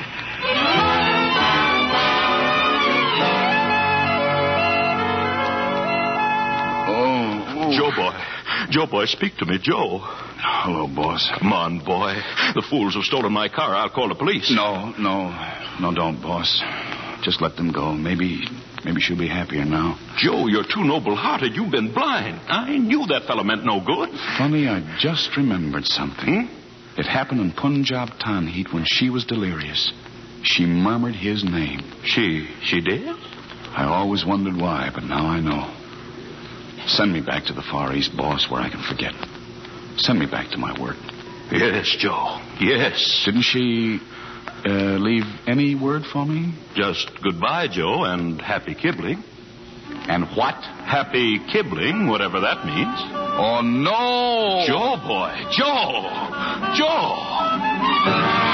Oh, Joe, boy. Joe, boy, speak to me, Joe. Hello, boss. Come on, boy. The fools have stolen my car. I'll call the police. No, no. No, don't, boss. Just let them go. Maybe, maybe she'll be happier now. Joe, you're too noble-hearted. You've been blind. I knew that fellow meant no good. Funny, I just remembered something. Hmm? It happened in Punjab Tanheat when she was delirious. She murmured his name. She, she did? I always wondered why, but now I know. Send me back to the Far East, boss, where I can forget. Send me back to my work. Yes, Joe. Yes. Didn't she uh, leave any word for me? Just goodbye, Joe, and happy kibbling. And what? Happy kibbling, whatever that means. Oh, no! Joe, boy. Joe! Joe!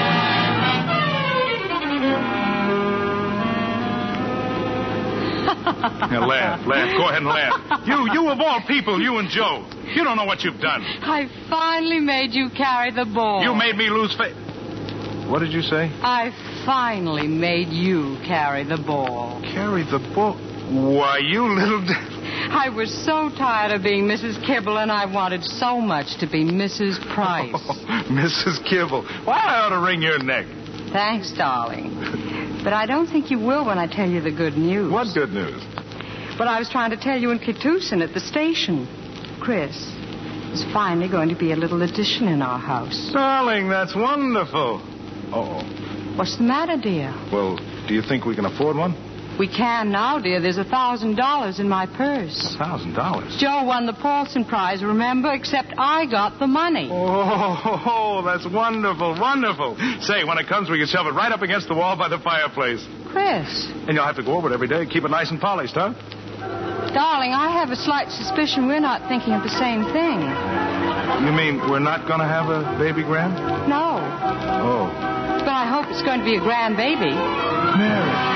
Now, laugh, laugh. Go ahead and laugh. You, you of all people, you and Joe. You don't know what you've done. I finally made you carry the ball. You made me lose faith. What did you say? I finally made you carry the ball. Carry the ball? Why, you little... D- I was so tired of being Missus Kibble, and I wanted so much to be Missus Price. Oh, Missus Kibble. Why, I ought to wring your neck. Thanks, darling. But I don't think you will when I tell you the good news. What good news? What I was trying to tell you in Kitusin at the station. Chris, there's finally going to be a little addition in our house. Darling, that's wonderful. Uh-oh. What's the matter, dear? Well, do you think we can afford one? We can now, dear. There's a thousand dollars in my purse. A thousand dollars? Joe won the Paulson Prize, remember? Except I got the money. Oh, that's wonderful, wonderful. Say, when it comes, we can shove it right up against the wall by the fireplace. Chris. And you'll have to go over it every day. Keep it nice and polished, huh? Darling, I have a slight suspicion we're not thinking of the same thing. You mean we're not going to have a baby grand? No. Oh. But I hope it's going to be a grand baby. Mary.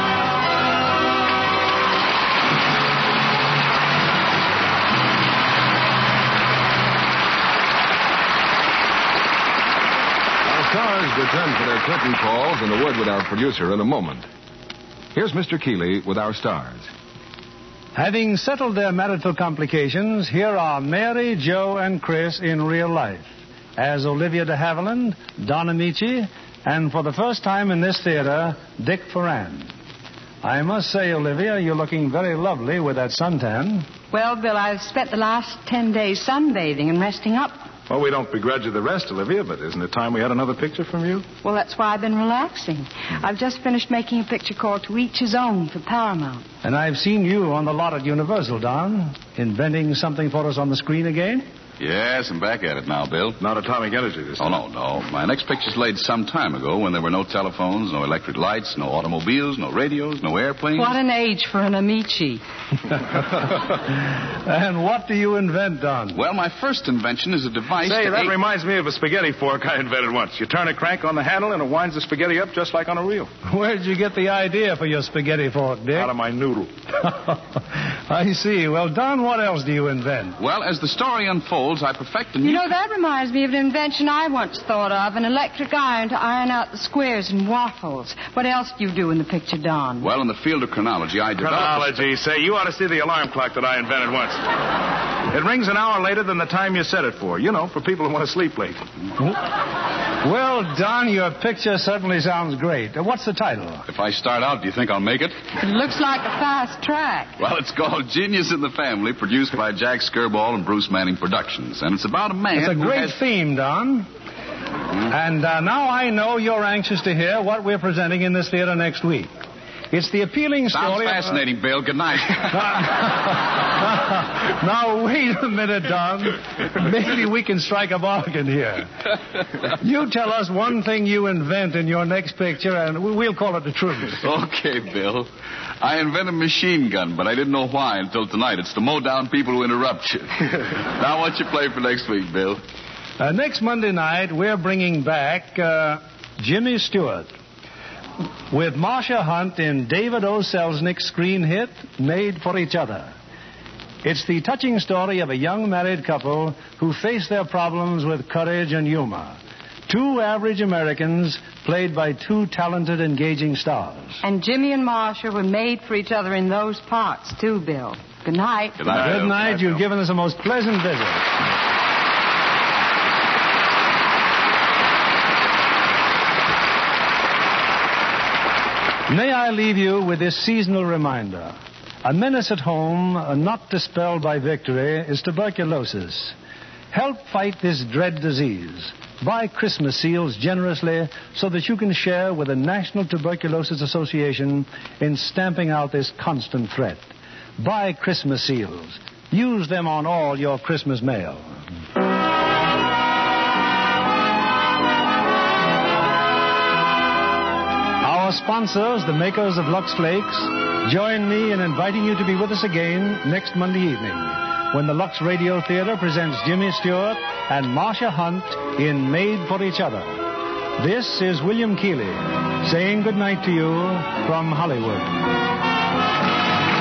Stars return for their curtain calls and a word with our producer in a moment. Here's Mister Keeley with our stars. Having settled their marital complications, here are Mary, Joe, and Chris in real life as Olivia de Havilland, Don Amici, and for the first time in this theater, Dick Foran. I must say, Olivia, you're looking very lovely with that suntan. Well, Bill, I've spent the last ten days sunbathing and resting up. Well, we don't begrudge you the rest, Olivia, but isn't it time we had another picture from you? Well, that's why I've been relaxing. I've just finished making a picture called To Each His Own for Paramount. And I've seen you on the lot at Universal, Don, inventing something for us on the screen again. Yes, I'm back at it now, Bill. Not atomic energy this Oh, time. no, no. My next picture's laid some time ago when there were no telephones, no electric lights, no automobiles, no radios, no airplanes. What an age for an Amici. And what do you invent, Don? Well, my first invention is a device Say, to that aid- reminds me of a spaghetti fork I invented once. You turn a crank on the handle and it winds the spaghetti up just like on a reel. Where'd you get the idea for your spaghetti fork, Dick? Out of my noodle. I see. Well, Don, what else do you invent? Well, as the story unfolds, I perfect a new... You know, that reminds me of an invention I once thought of, an electric iron to iron out the squares and waffles. What else do you do in the picture, Don? Well, in the field of chronology, I developed... Chronology. Say, you ought to see the alarm clock that I invented once. It rings an hour later than the time you set it for. You know, for people who want to sleep late. Well, Don, your picture certainly sounds great. What's the title? If I start out, do you think I'll make it? It looks like a fast track. Well, it's called Genius in the Family, produced by Jack Skirball and Bruce Manning Productions. And it's about a man It's a who great has... theme, Don. And uh, now I know you're anxious to hear what we're presenting in this theater next week. It's the appealing Sounds story... fascinating, of, uh... Bill. Good night. Now, wait a minute, Don. Maybe we can strike a bargain here. You tell us one thing you invent in your next picture, and we'll call it the truth. Okay, Bill. I invented a machine gun, but I didn't know why until tonight. It's to mow down people who interrupt you. Now, what's your play for next week, Bill? Uh, next Monday night, we're bringing back uh, Jimmy Stewart with Marcia Hunt in David O. Selznick's screen hit, Made for Each Other. It's the touching story of a young married couple who face their problems with courage and humor. Two average Americans played by two talented, engaging stars. And Jimmy and Marcia were made for each other in those parts, too, Bill. Good night. Good night. Good night. You've given us a most pleasant visit. May I leave you with this seasonal reminder. A menace at home, uh, not dispelled by victory, is tuberculosis. Help fight this dread disease. Buy Christmas seals generously so that you can share with the National Tuberculosis Association in stamping out this constant threat. Buy Christmas seals. Use them on all your Christmas mail. Our sponsors, the makers of Lux Flakes, join me in inviting you to be with us again next Monday evening when the Lux Radio Theater presents Jimmy Stewart and Marcia Hunt in Made for Each Other. This is William Keeley saying good night to you from Hollywood.